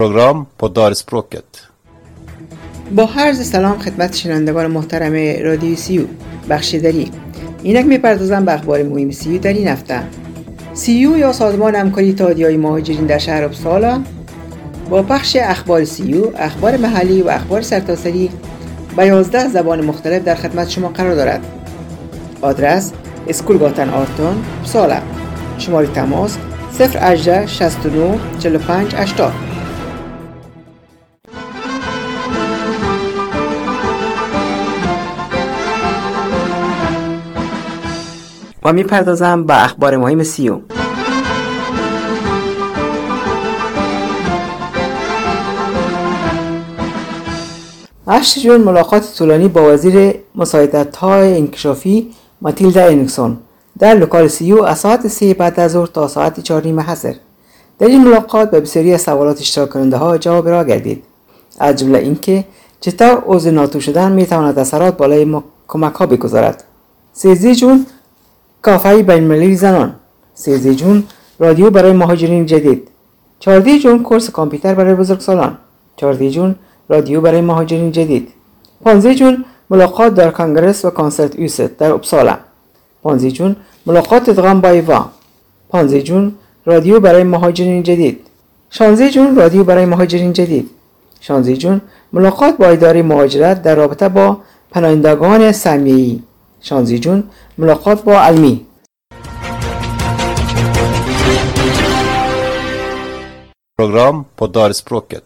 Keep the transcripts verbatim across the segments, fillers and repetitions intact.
program på Dalspråket. با عرض سلام خدمت شنوندگان محترم رادیو سیو بخشیداری. اینک میپردازم به اخبار مهم سیو در این هفته. سیو یا سازمان همکاری اتحادیه‌های مهاجرین در شهر اپسالا با پخش اخبار سیو، اخبار محلی و اخبار سرتاسری به یازده زبان مختلف در خدمت شما قرار دارد. آدرس اسکولگاتن آرتون اپسالا. شماره تماس صفر هجده شصت و نه چهل و پنج هشتاد. و میپردازم به اخبار مهم سیو. هشت جون ملاقات طولانی با وزیر مساعدت‌های انکشافی ماتیلدا انیکسون در لوکال سیو از ساعت سه بعد از ظهر تا ساعت چهار نیم عصر. در این ملاقات به بسیاری از سوالات اشتراک کننده ها جواب را گردید، از جمله اینکه چطور عضو ناتو شدن میتواند اثرات بالای کمک ها بگذارد. سیزده جون کافه بین‌المللی زنان. سیزده جون رادیو برای مهاجرین جدید. چهارده جون کورس کامپیوتر برای بزرگسالان. چهارده جون رادیو برای مهاجرین جدید. پانزده جون ملاقات در کنگرس و کنسرت اوست در اپسالا. پانزده جون ملاقات ادغام با ایوا. پانزده جون رادیو برای مهاجرین جدید. شانزده جون رادیو برای مهاجرین جدید. شانزده جون ملاقات با اداره مهاجرت در رابطه با پناهندگان سمیه‌ای. شانزده جون ملاقات با علمی. Program på Dalspråket.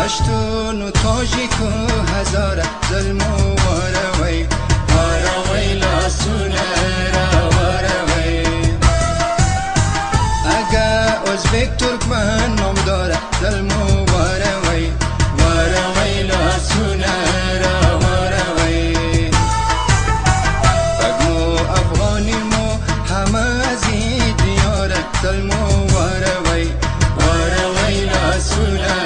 پشتون و تاجیک و هزاره ظلم و واروی واروی لاسونه را واروی اگه ازبک ترکمن نام داره ظلم و واروی واروی لاسونه را واروی بگمو افغانی مو همه از این دیاره ظلم و واروی واروی لاسونه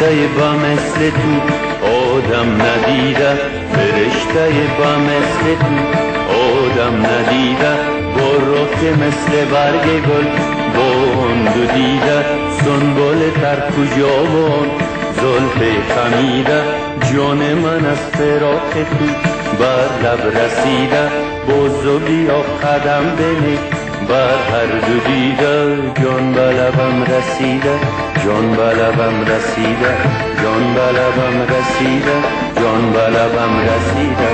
فرشته با مثل تو آدم ندیده، فرشته با مثل تو آدم ندیده، برو که مثل برگ گل بوند دیده، سنبول تر کجاوان زلف خمیده، جان من از فراق تو بر لب رسیده، بازو بیا قدم بنه بر هر دو دیده، جان به لبم رسیده، جان به لبم رسیده، جان به لبم رسیده، جان به لبم رسیده.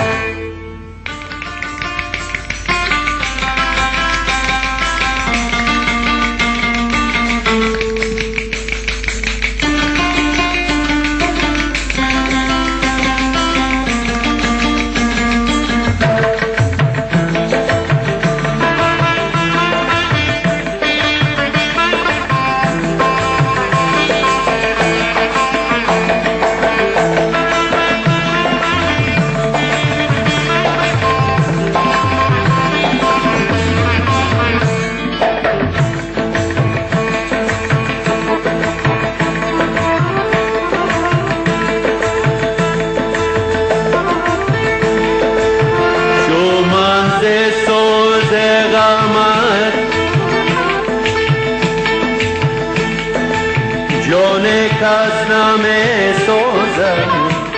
جان کس نمی سازد،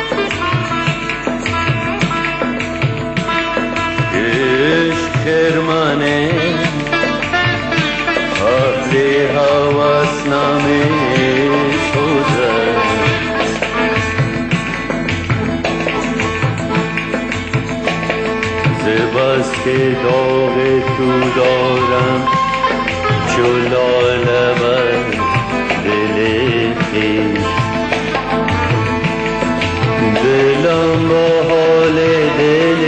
عشق خرمنه حبل هوس نمی سازد، زبست که داغ تو دارم چو لاله بر دلم با حال دل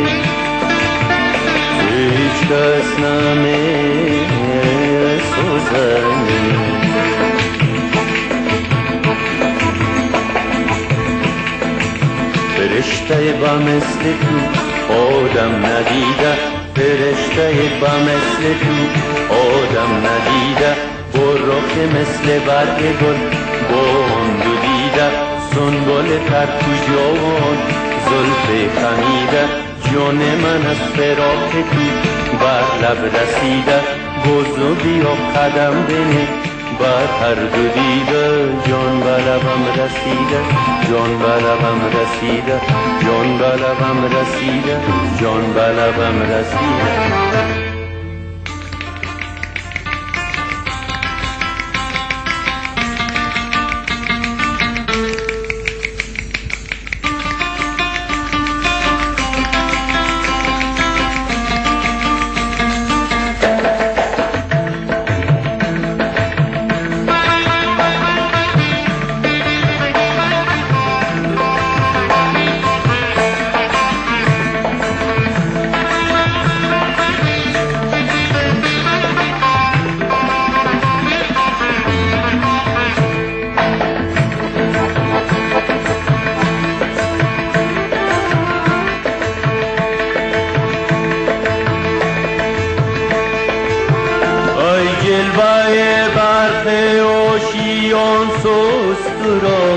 هیچ کس نمی سازد، فرشته با مثل تو آدم ندیده، فرشته با مثل تو آدم ندیده، برو که مثل برگ گل بوند دیده، سنبول تر کجاوان زلف خمیده، جان من از فراق تو بر لب رسیده، بازو بیا قدم بنه بر هر دو دیده، جان به لبم رسیده، جان به لبم رسیده، جان به لبم رسیده، جان به لبم رسیده. جلوه برق آشیان سست را،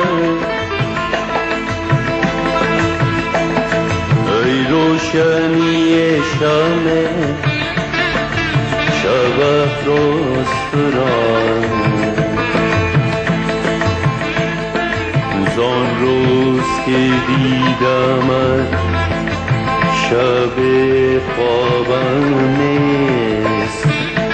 ای روشنی شمع شب افروز را، زان روز که دیدمت شب خوابم نیست،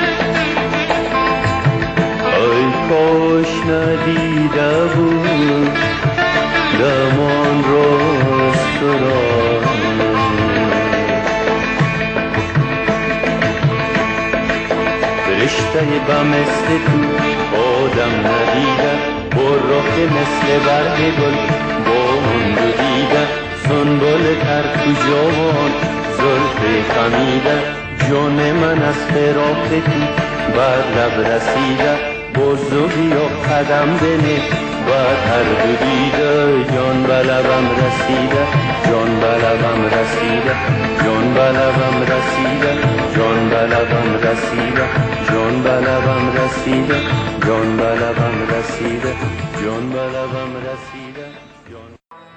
کاش ندیده بود دمان راست را، فرشته با مثل تو آدم ندیده، برو که مثل برگ گل بوند دیده، سنبول تر کجاوان زلف خمیده، جان من از فراق تو بر لب رسیده، بازو بیا قدم بنه بر هر دو دیده، جان به لبم رسیده، جان به لبم رسیده، جان به لبم رسیده، جان به لبم رسیده جان به لبم رسیده جان به لبم رسیده جان به لبم رسیده جان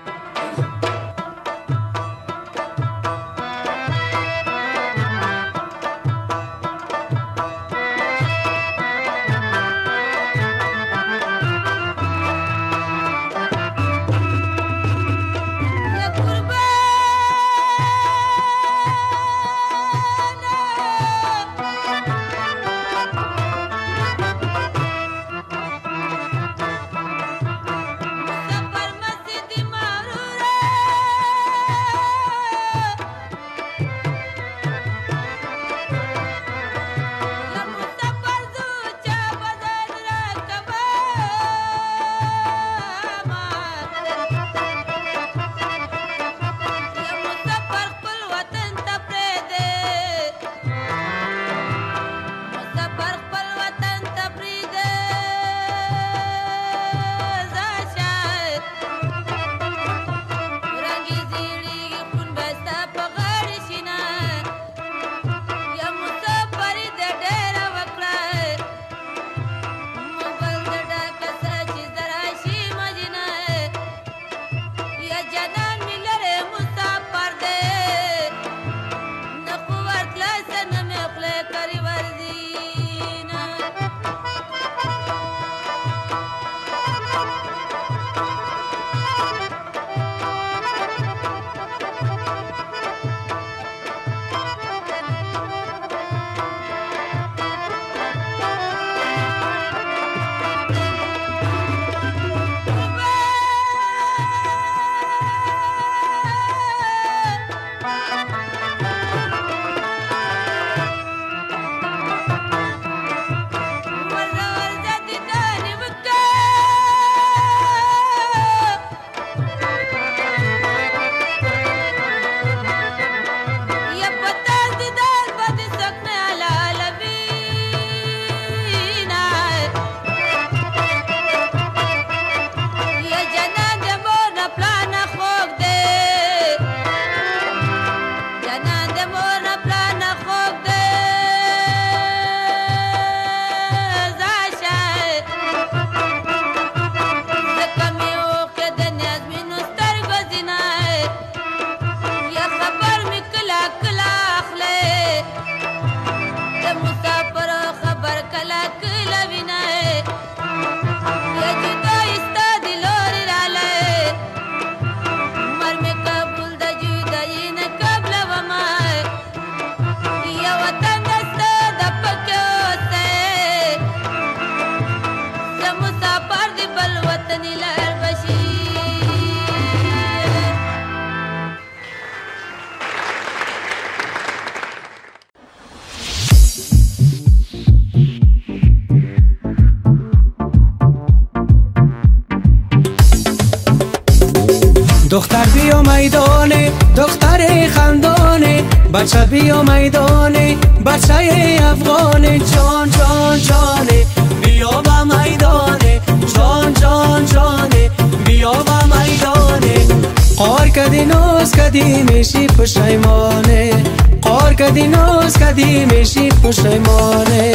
دختر بیا میدانه دختر خندانه بچه بیا میدانه بچه افغانه جان جان جانه بیا با میدانه جان جان جانه بیا با میدانه قار کدی نوز کدی میشی پشیمانه قار کدی نوز کدی میشی پشیمانه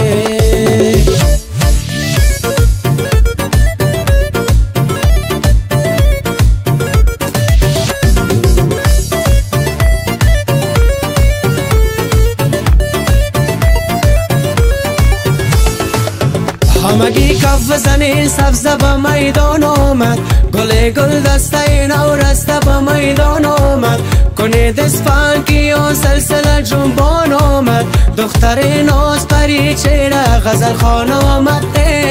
همگی کف زنی سبز به میدان آمد گل گل دسته نو رسته به میدان آمد کنید اسفانکی و سلسله جنبان آمد دختر ناز پری چهره غزل خان آمد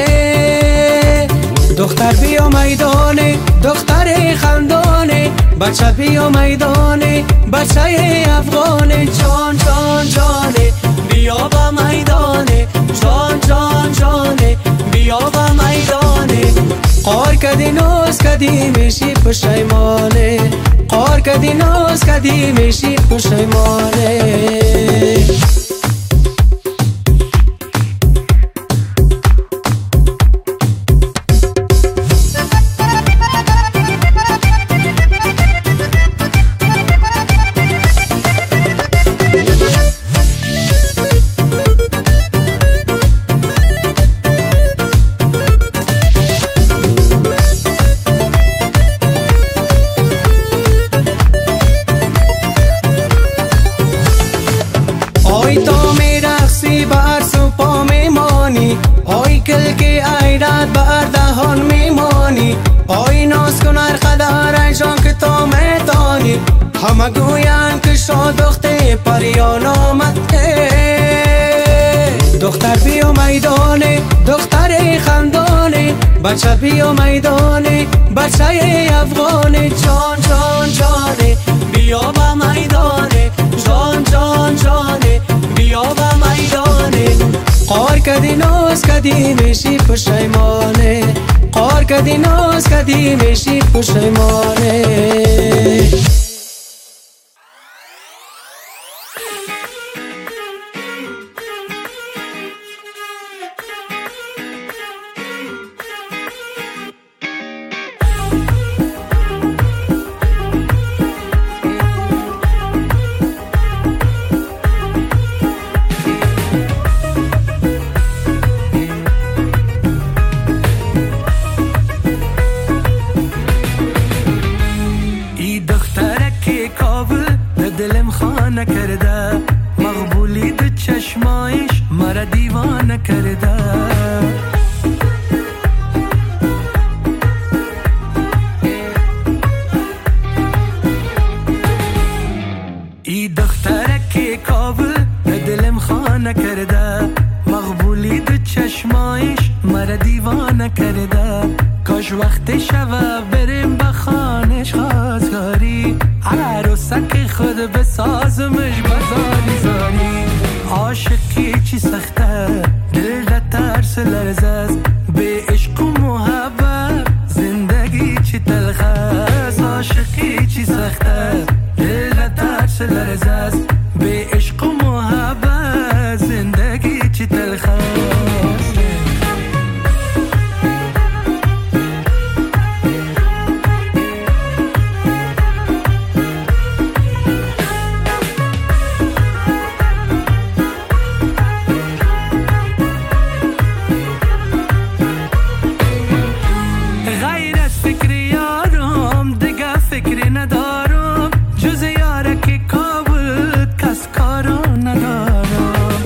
دختر بیا میدانه دختر خندانه بچه بیا میدانه بچه افغانه جان جان جانه بیا با میدانه جان جان جانه بیا با میدانه قار کدی نوز کدی میشی پشیمانه قار کدی نوز کدی میشی پشیمانه میمانی آی کل که ایراد بردهان میمانی آی ناز کن هر قدر جان که تو میتانی همه گوین که شو دختر پریان آمد دختر بیو میدانی دختر خندانی بچه بیو میدانی بچه افغانی جان جان جانی بیا با میدانی جان جان جانی بیا با میدانی قار کدی ناز کدی میشی پشیمانه قار کدی ناز کدی میشی پشیمانه دلم خانه کرده مقبولی ده چشمایش مرا دیوانه کرده ای دخترک کابل ده دلم خانه کرده مقبولی ده چشمایش مرا دیوانه کرده کاش وقت شوه بریم بخانش خواستگاری عروسک خود بسازمش بزاری زاری عاشقی چی سخته دل ده ترس لرزه است به عشق و محبت زندگی چی تلخه است عاشقی چی سخته دل ده ترس لرزه است به عشق و محبت زندگی چی تلخه است فکری ندارم جز یارک کابل کس کارو ندارم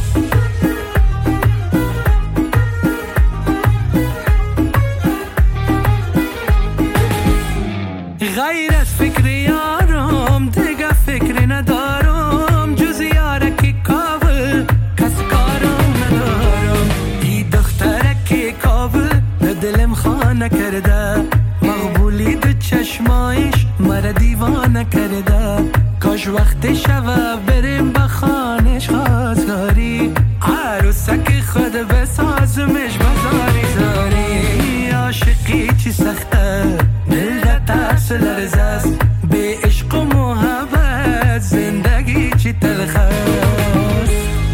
غیر از فکری یارم دیگه فکری ندارم جز یارک کابل کس کارو ندارم ای دخترک کابل دلم خانه کرده مقبولی ده چشمایش مرا دیوانه کرده کاش وقت شوه بریم بخانش خواستگاری عروسک خود بسازمش بزاری زاری عاشقی چی سخته دل ده ترس لرزه است به عشق و محبت زندگی چی تلخه است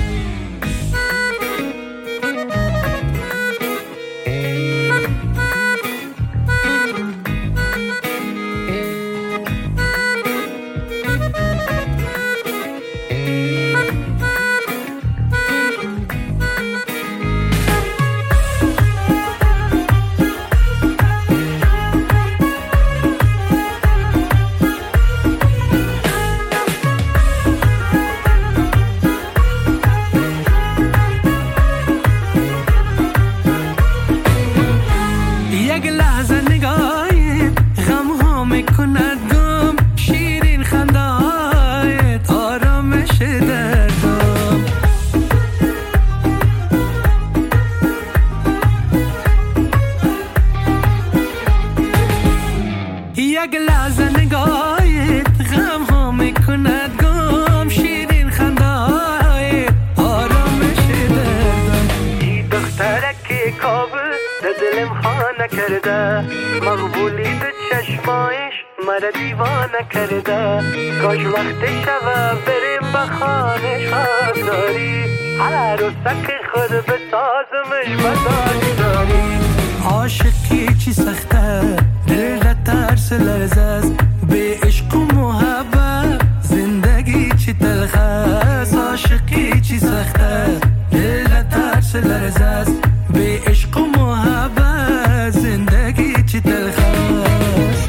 یک لحظه نگاهت غم ها میکند گم شیرین خنده های آرامش دردم ای دخترک کابل ده دلم خانه کرده مقبولی ده چشمایش مرا دیوانه کرده کاش وقت شوه بریم بخانش خواستگاری عروسک خود بسازمش بزاری داری عاشقی چی سخته دل ده ترس لرزه است به عشق و محبت زندگی چی تلخه است عاشقی چی سخته دل ده ترس لرزه است به عشق و محبت زندگی چی تلخه است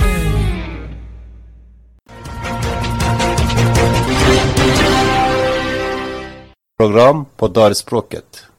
Program på Darspråket.